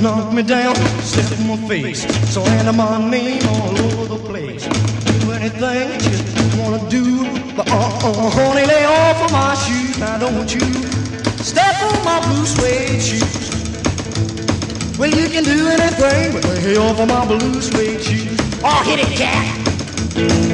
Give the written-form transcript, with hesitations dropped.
knock me down, step in my face, slander my name all over the place. Do anything you wanna do, but honey, lay off of my shoes. Now don't you step on my blue suede shoes. Well, you can do anything, but lay off of my blue suede shoes. Oh, hit it, cat.